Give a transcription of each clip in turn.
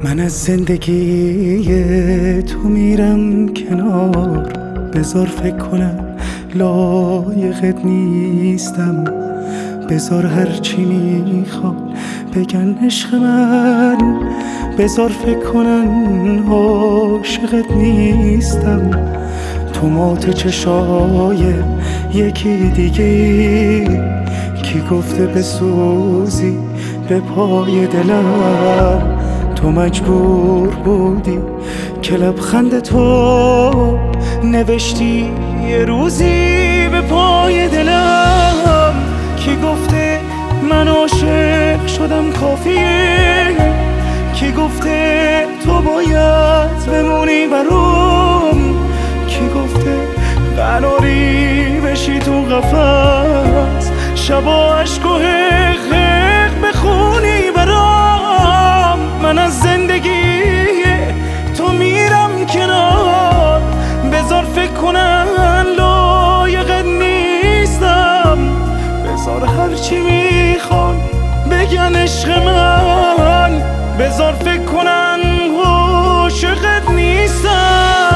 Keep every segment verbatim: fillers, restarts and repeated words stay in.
من از زندگی تو میرم کنار، بذار فکر کنم لایقت نیستم. بذار هرچی میخواد بگن عشق من، بذار فکر کنن عاشقت نیستم. تو مات چشای یکی دیگه، کی گفته بسوزی به پای دلم؟ تو مجبور بودی که لبخند تو نوشتی یه روزی به پای دلم. کی گفته من عاشق شدم کافیه؟ کی گفته تو باید بمونی برام؟ کی گفته قراری بشی تو قفس، شبا عشق و حق حق بخونی برام؟ من از زندگی تو میرم کنار، بذار فکر کنن لایقت نیستم. بذار هرچی میخوان بگن عشق من، بذار فکر کنن عاشقت نیستم.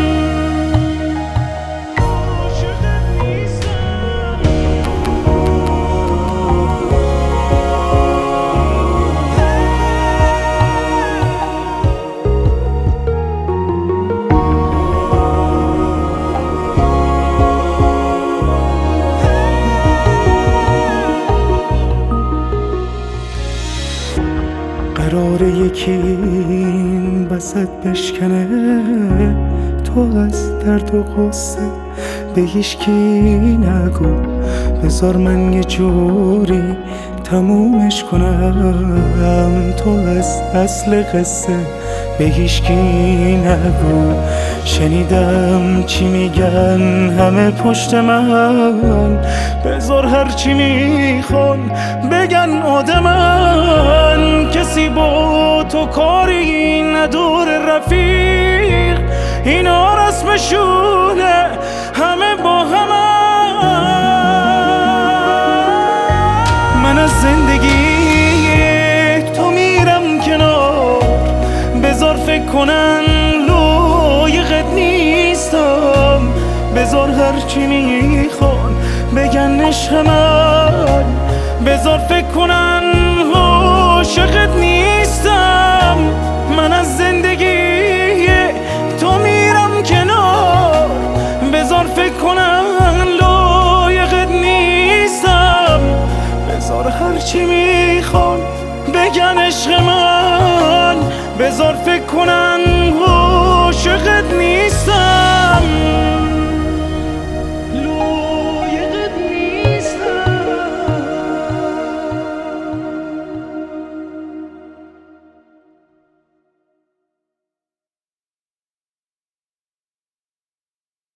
قراره یکی این وسط بشکنه، تو از درد و غصه به هیچکی نگو. بذار من یه جوری تمومش کنم، تو از اصل قصه به هیچکی نگو. شنیدم چی میگن همه پشت من، بذار هرچی میخوان بگن آدمن. کسی با تو کاری نداره رفیق، اینا رسمشونه همه با همن. من از زندگی تو میرم کنار، بذار فکر کنن لایقت نیستم. بذار هرچی میخوان بگن عشق من، بذار فکر کنن عاشقت نیستم. من از زندگی تو میرم کنار، بذار فکر کنن لایقت نیستم. بذار هرچی میخوان بگن عشق من، بذار فکر کنن عاشقت